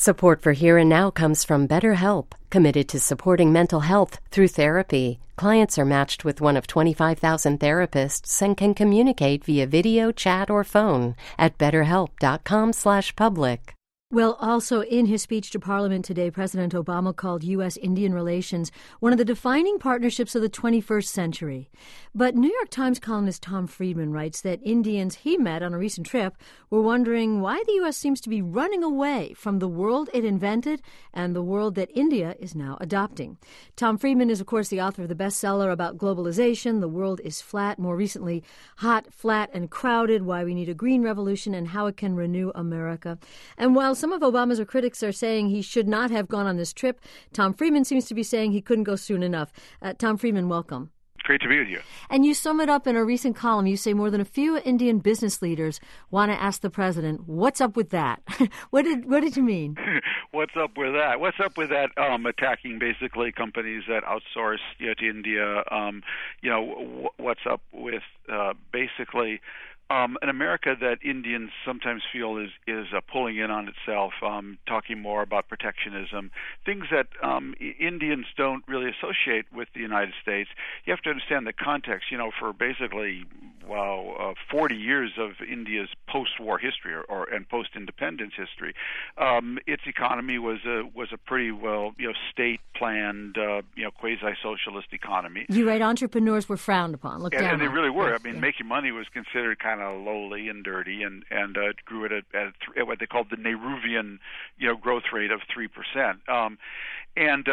Support for Here and Now comes from BetterHelp, committed to supporting mental health through therapy. Clients are matched with one of 25,000 therapists and can communicate via video, chat, or phone at betterhelp.com/public. Well, also in his speech to Parliament today, President Obama called U.S.-Indian relations one of the defining partnerships of the 21st century. But New York Times columnist Tom Friedman writes that Indians he met on a recent trip were wondering why the U.S. seems to be running away from the world it invented and the world that India is now adopting. Tom Friedman is, of course, the author of the bestseller about globalization, The World is Flat, more recently, Hot, Flat, and Crowded, Why We Need a Green Revolution and How It Can Renew America. And while some of Obama's critics are saying he should not have gone on this trip, Tom Friedman seems to be saying he couldn't go soon enough. Tom Friedman, welcome. Great to be with you. And you sum it up in a recent column. You say more than a few Indian business leaders want to ask the president, what's up with that? What did you mean? What's up with that? What's up with that attacking basically companies that outsource to India? What's up with basically an America that Indians sometimes feel is pulling in on itself, talking more about protectionism, things that Indians don't really associate with the United States. You have to understand the context. For basically 40 years of India's post-war history and post-independence history, its economy was a pretty state-planned, quasi-socialist economy. You write entrepreneurs were frowned upon, looked down on. And they really were. Making money was considered kind of lowly and dirty, and it grew at what they called the Nehruvian growth rate of 3%. In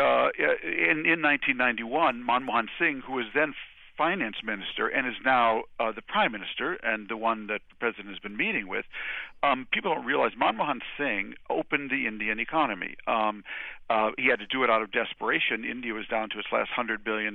1991, Manmohan Singh, who was then finance minister and is now the prime minister and the one that the president has been meeting with, people don't realize Manmohan Singh opened the Indian economy. He had to do it out of desperation. India was down to its last $100 million,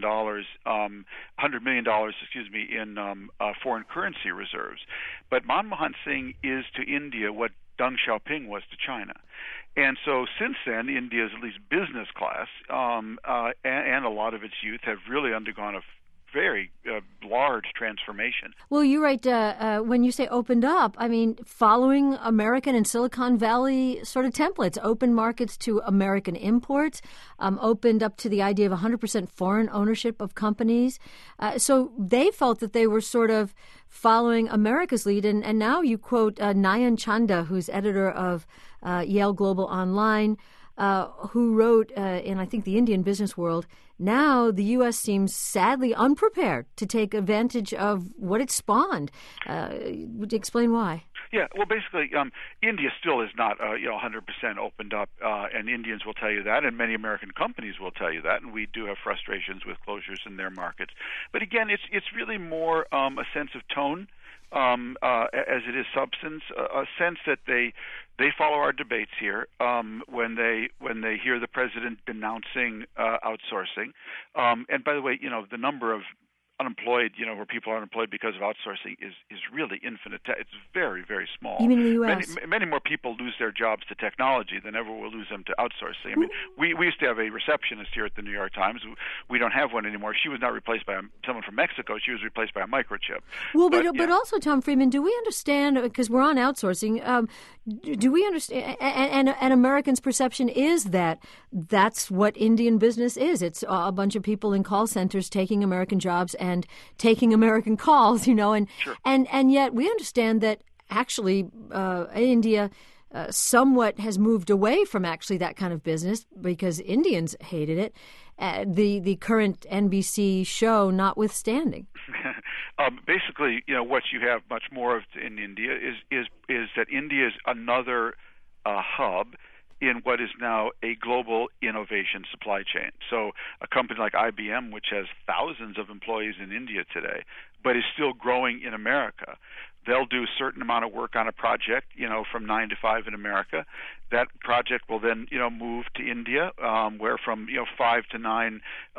in foreign currency reserves. But Manmohan Singh is to India what Deng Xiaoping was to China. And so since then, India's at least business class and a lot of its youth have really undergone a very large transformation. Well, you write, when you say opened up, following American and Silicon Valley sort of templates, open markets to American imports, opened up to the idea of 100% foreign ownership of companies. So they felt that they were sort of following America's lead. And now you quote Nayan Chanda, who's editor of Yale Global Online, who wrote in, I think, the Indian Business World, now the U.S. seems sadly unprepared to take advantage of what it spawned. Would you explain why? Yeah, well, basically, India still is not 100% opened up, and Indians will tell you that, and many American companies will tell you that, and we do have frustrations with closures in their markets. But again, it's really more a sense of tone as it is substance, a sense that they follow our debates here when they hear the president denouncing outsourcing. And by the way, the number of unemployed, where people are unemployed because of outsourcing is really infinite. It's very, very small. Even in the U.S.? Many more people lose their jobs to technology than ever will lose them to outsourcing. We used to have a receptionist here at the New York Times. We don't have one anymore. She was not replaced by someone from Mexico. She was replaced by a microchip. Well, but also, Tom Friedman, do we understand, because we're on outsourcing, do we understand, and Americans' perception is that that's what Indian business is. It's a bunch of people in call centers taking American jobs and taking American calls, and sure. and yet we understand that actually India somewhat has moved away from actually that kind of business because Indians hated it. The current NBC show notwithstanding. Basically, what you have much more of in India is that India is another hub in what is now a global innovation supply chain. So a company like IBM, which has thousands of employees in India today, but is still growing in America, they'll do a certain amount of work on a project, from 9 to 5 in America. That project will then, move to India, where from 5 to 9,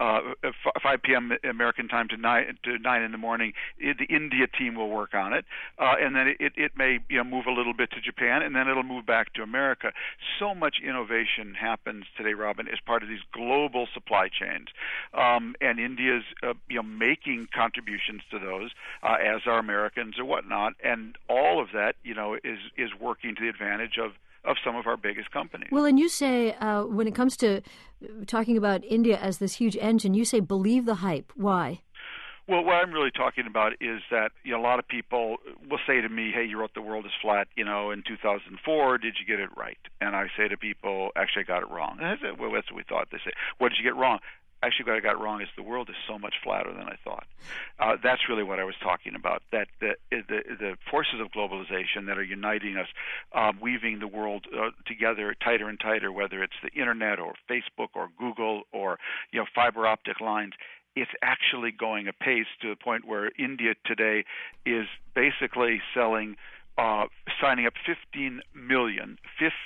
5 p.m. American time to 9 in the morning, the India team will work on it, and then it may move a little bit to Japan, and then it'll move back to America. So much innovation happens today, Robin, as part of these global supply chains, and India's making contributions to those, as are Americans or whatnot, and all of that is working to the advantage of of some of our biggest companies. Well, and you say when it comes to talking about India as this huge engine, you say believe the hype. Why? Well, what I'm really talking about is that a lot of people will say to me, hey, you wrote the world is flat, in 2004. Did you get it right? And I say to people, actually, I got it wrong. And I say, well, that's what we thought. They say, what did you get wrong? Actually, what I got wrong is the world is so much flatter than I thought. That's really what I was talking about, that the forces of globalization that are uniting us, weaving the world together tighter and tighter, whether it's the Internet or Facebook or Google or fiber optic lines, it's actually going apace to the point where India today is basically signing up 15 million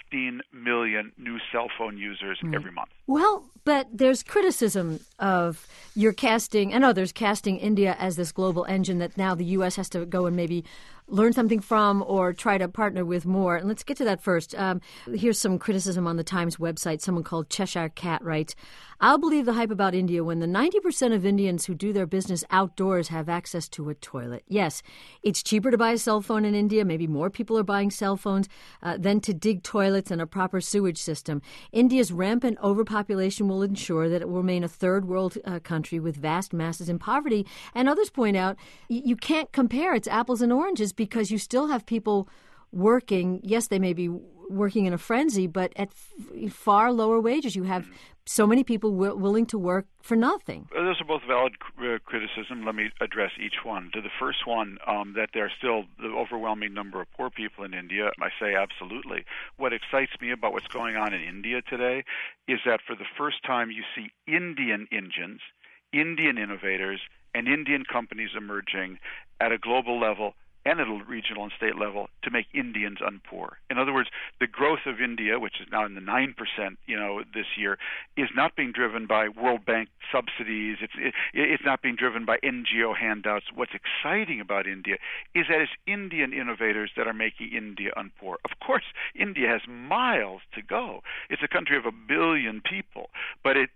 new cell phone users every month. Well, but there's criticism of your casting and others casting India as this global engine that now the U.S. has to go and maybe learn something from or try to partner with more. And let's get to that first. Here's some criticism on the Times website. Someone called Cheshire Cat writes, I'll believe the hype about India when the 90% of Indians who do their business outdoors have access to a toilet. Yes, it's cheaper to buy a cell phone in India. Maybe more people are buying cell phones than to dig toilets and a proper sewage system. India's rampant overpopulation will ensure that it will remain a third world country with vast masses in poverty. And others point out you can't compare. It's apples and oranges because you still have people working. Yes, they may be working in a frenzy, but at far lower wages. You have so many people willing to work for nothing. Those are both valid criticism. Let me address each one. To the first one, that there are still the overwhelming number of poor people in India, I say absolutely. What excites me about what's going on in India today is that for the first time you see Indian engines, Indian innovators, and Indian companies emerging at a global level and at a regional and state level to make Indians unpoor. In other words, the growth of India, which is now in the 9%, this year, is not being driven by World Bank subsidies. It's not being driven by NGO handouts. What's exciting about India is that it's Indian innovators that are making India unpoor. Of course, India has miles to go. It's a country of 1 billion people, but it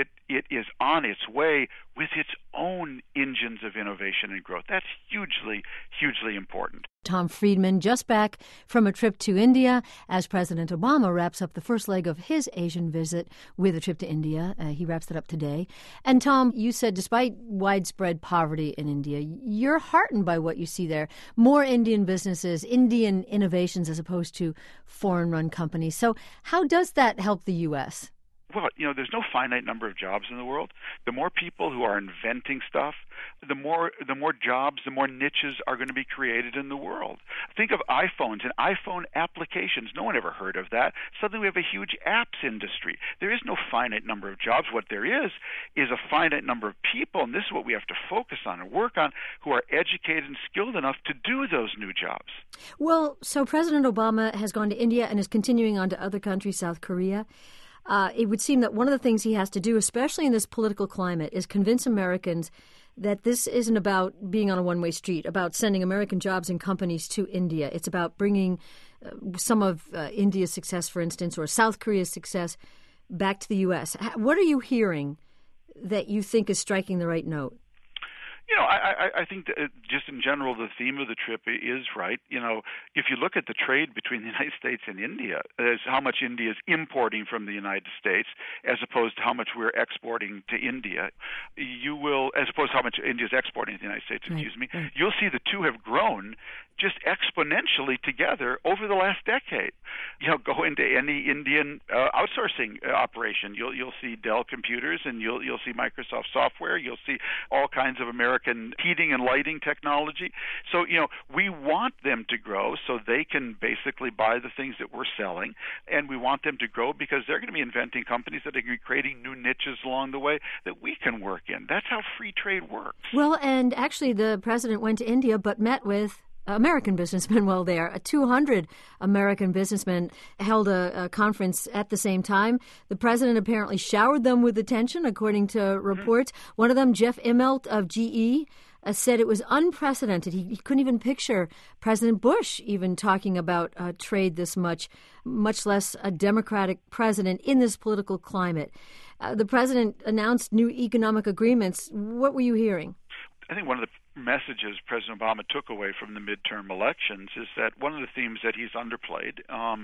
is on its way with its own engines of innovation and growth. That's hugely, hugely important. Tom Friedman, just back from a trip to India as President Obama wraps up the first leg of his Asian visit with a trip to India. He wraps it up today. And Tom, you said despite widespread poverty in India, you're heartened by what you see there. More Indian businesses, Indian innovations as opposed to foreign-run companies. So how does that help the U.S.? Well, there's no finite number of jobs in the world. The more people who are inventing stuff, the more jobs, the more niches are going to be created in the world. Think of iPhones and iPhone applications. No one ever heard of that. Suddenly we have a huge apps industry. There is no finite number of jobs. What there is a finite number of people, and this is what we have to focus on and work on, who are educated and skilled enough to do those new jobs. Well, so President Obama has gone to India and is continuing on to other countries, South Korea. It would seem that one of the things he has to do, especially in this political climate, is convince Americans that this isn't about being on a one-way street, about sending American jobs and companies to India. It's about bringing some of India's success, for instance, or South Korea's success back to the U.S. What are you hearing that you think is striking the right note? I think that just in general, the theme of the trip is right. If you look at the trade between the United States and India, as how much India is importing from the United States as opposed to how much we're exporting to India, as opposed to how much India is exporting to the United States, you'll see the two have grown just exponentially together over the last decade. Go into any Indian outsourcing operation, you'll see Dell computers, and you'll see Microsoft software. You'll see all kinds of American heating and lighting technology. So we want them to grow so they can basically buy the things that we're selling, and we want them to grow because they're going to be inventing companies that are going to be creating new niches along the way that we can work in. That's how free trade works. Well, and actually the president went to India but met with American businessmen while there. 200 American businessmen held a conference at the same time. The president apparently showered them with attention, according to reports. One of them, Jeff Immelt of GE, said it was unprecedented. He couldn't even picture President Bush even talking about trade this much less a Democratic president in this political climate. The president announced new economic agreements. What were you hearing? I think one of the messages President Obama took away from the midterm elections is that one of the themes that he's underplayed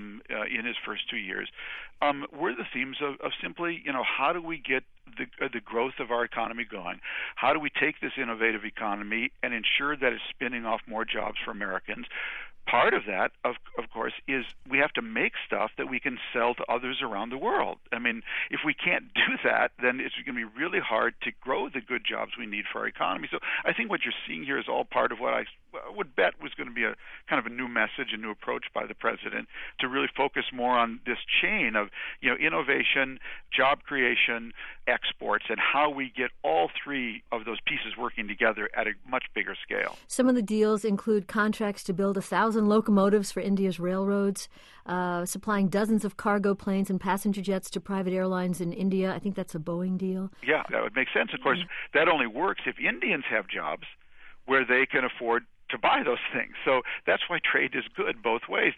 in his first 2 years were the themes of simply, how do we get the growth of our economy going? How do we take this innovative economy and ensure that it's spinning off more jobs for Americans? Part of that, of course, is we have to make stuff that we can sell to others around the world. I mean, if we can't do that, then it's going to be really hard to grow the good jobs we need for our economy. So I think what you're seeing here is all part of what I would bet was going to be a kind of a new message, a new approach by the president to really focus more on this chain of, innovation, job creation, exports, and how we get all three of those pieces working together at a much bigger scale. Some of the deals include contracts to build 1,000 locomotives for India's railroads, supplying dozens of cargo planes and passenger jets to private airlines in India. I think that's a Boeing deal. Yeah, that would make sense. Of course, that only works if Indians have jobs where they can afford to buy those things. So that's why trade is good both ways.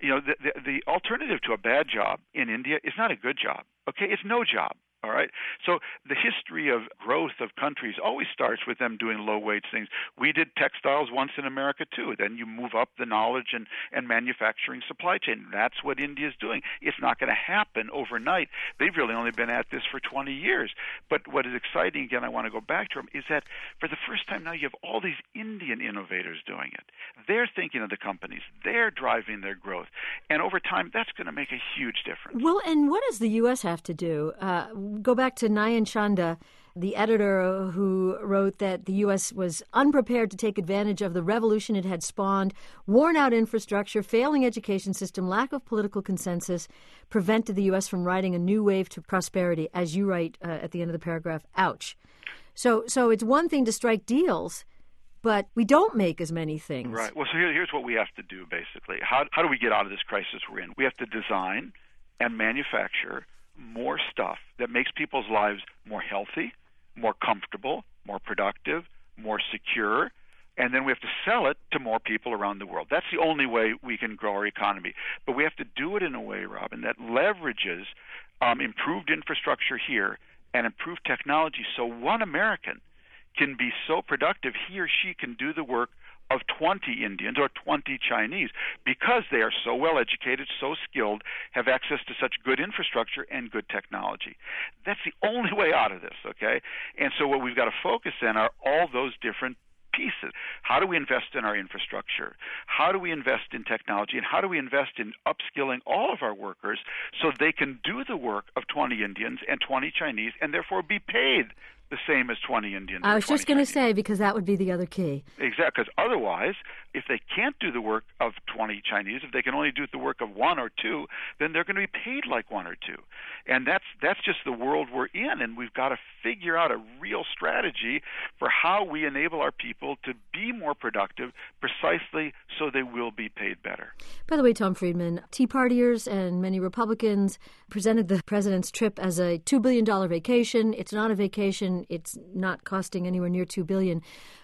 The alternative to a bad job in India is not a good job. Okay, it's no job. All right. So the history of growth of countries always starts with them doing low-wage things. We did textiles once in America, too. Then you move up the knowledge and manufacturing supply chain. That's what India is doing. It's not going to happen overnight. They've really only been at this for 20 years. But what is exciting, again, I want to go back to them, is that for the first time now you have all these Indian innovators doing it. They're thinking of the companies. They're driving their growth. And over time, that's going to make a huge difference. Well, and what does the U.S. have to do? Go back to Nayan Chanda, the editor who wrote that the U.S. was unprepared to take advantage of the revolution it had spawned. Worn-out infrastructure, failing education system, lack of political consensus prevented the U.S. from riding a new wave to prosperity, as you write at the end of the paragraph. Ouch. So it's one thing to strike deals, but we don't make as many things. Right. Well, so here's what we have to do, basically. How do we get out of this crisis we're in? We have to design and manufacture more stuff that makes people's lives more healthy, more comfortable, more productive, more secure, and then we have to sell it to more people around the world. That's the only way we can grow our economy. But we have to do it in a way, Robin, that leverages improved infrastructure here and improved technology so one American can be so productive he or she can do the work of 20 Indians or 20 Chinese because they are so well educated, so skilled, have access to such good infrastructure and good technology. That's the only way out of this, okay? And so what we've got to focus on are all those different pieces. How do we invest in our infrastructure? How do we invest in technology? And how do we invest in upskilling all of our workers so they can do the work of 20 Indians and 20 Chinese and therefore be paid the same as 20 Indians. I was just going to say, because that would be the other key. Exactly, because otherwise, if they can't do the work of 20 Chinese, if they can only do the work of one or two, then they're going to be paid like one or two. And that's just the world we're in, and we've got to figure out a real strategy for how we enable our people to be more productive precisely so they will be paid better. By the way, Tom Friedman, Tea Partiers and many Republicans presented the president's trip as a $2 billion vacation. It's not a vacation. It's not costing anywhere near $2 billion.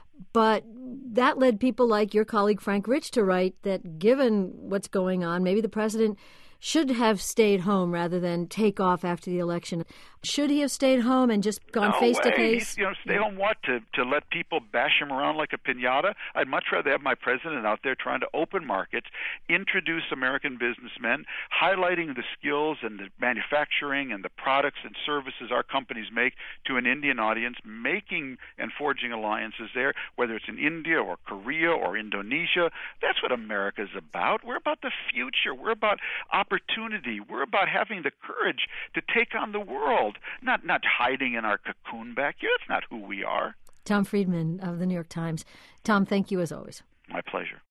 But that led people like your colleague Frank Rich to write that given what's going on, maybe the president should have stayed home rather than take off after the election. Should he have stayed home and just gone face to face? Stay home what? To let people bash him around like a piñata? I'd much rather have my president out there trying to open markets, introduce American businessmen, highlighting the skills and the manufacturing and the products and services our companies make to an Indian audience, making and forging alliances there, whether it's in India or Korea or Indonesia. That's what America's about. We're about the future. We're about opportunity. We're about having the courage to take on the world, not hiding in our cocoon back here. That's not who we are. Tom Friedman of the New York Times. Tom, thank you as always. My pleasure.